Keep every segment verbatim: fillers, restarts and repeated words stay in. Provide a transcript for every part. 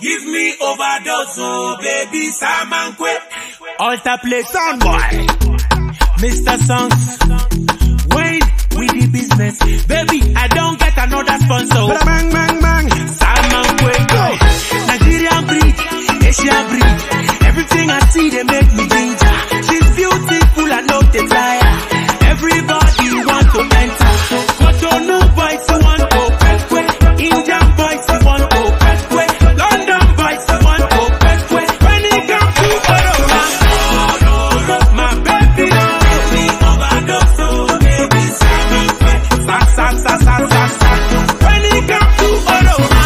Give me overdose, oh baby, Samankwe. Alta play sound boy, Mister Songs. Wayne with the business, baby. I don't get another sponsor. Bang bang bang, Samankwe. Nigerian breed, Asian breed. Everything I see they make me ginger. She's beautiful, I know the flyer. Everybody want to enter. Cotonou boys want to Petwe. Indian boys want to Petwe. London boys want to Petwe. When it comes to Oroma, my baby, me overdose, oh baby, Samankwe. Sa sa sa sa sa sa. When it comes to Oroma,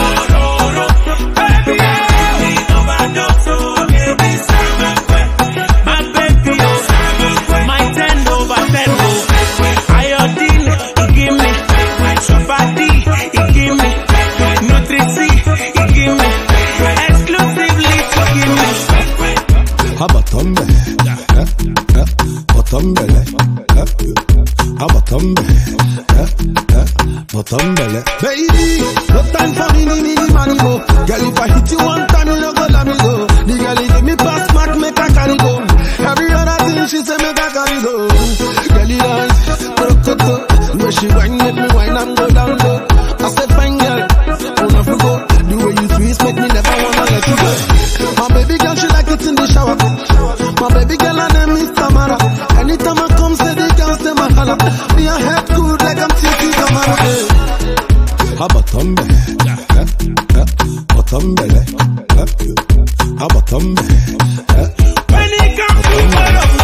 baby, me overdose, oh baby, Samankwe. My baby, oh, my ten over ten, oh. Iodine, he give me. Chupati, he give me. Nutrici, he give me. Exclusively, he give me. Habatombe, eh, eh, botombele, eh, habatombe, eh, eh, botombele. Baby, no time for me, me, me, money go. Girl, if I hit you one time, you no go let me go. The girl, he give me pass mark, make I carry go. Every other thing she say, make I carry go. Girl, he dance, krokoto. When she whine, make me whine and go down low. I said, fine girl, I wanna go. The way you twist, make me never wanna let you go. My baby girl, she like it in the shower. My baby girl, her name is Tamara. Anytime I come, say the girls, they my holla. Me a head good like I'm Titi Tamara. Habatombe, eh, eh, botombele, eh, habatombe, eh. When it comes to Oroma,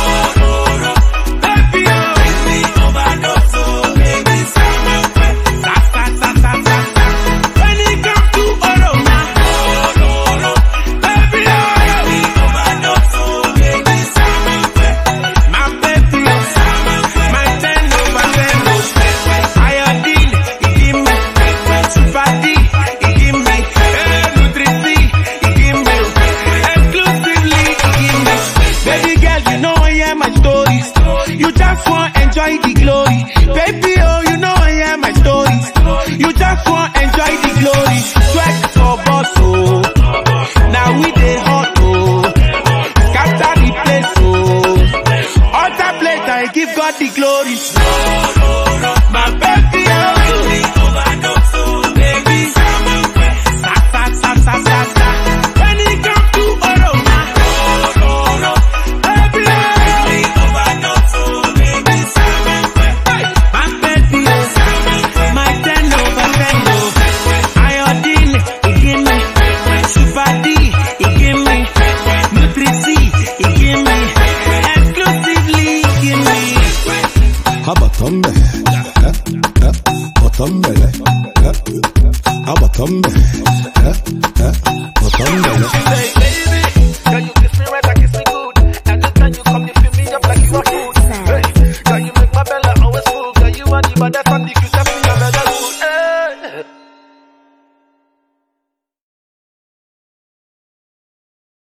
baby, oh, give me overdose, oh baby, Samankwe. Sa sa sa sa sa sa. When it comes to Oroma, baby, oh, give me overdose, oh baby, Samankwe. My baby, oh, Samankwe. My ten over ten, oh. Iodine, he give me. Chupati, he give me. Nutrici, he give me. Exclusively, he give me. Baby girl, you know I hear my stories. You just want enjoy the glory. Baby, oh, you know I hear my stories. You just want enjoy the glory. Sweat for boss, oh. Now we dey hot, oh. Scatter the place, oh. Altar plate, I give God the glory. My baby, oh. Give me overdose, oh, baby, Samankwe. Sa sa sa sa sa sa. When it comes to Oroma, baby, oh. Give me overdose, oh, baby, Samankwe. My baby, oh. My ten over ten, oh. Iodine, he give me. Chupati, he give me. Nutrici, he give me. Exclusively, he give me. Habatombe, eh, eh, botombele, eh, habatombe, eh, eh, botombele. Hey baby, can you kiss me right, I kiss me good. Anytime you come, you fill me up like you are food. Hey, can you make my belly always full? Girl, you are the baddest and the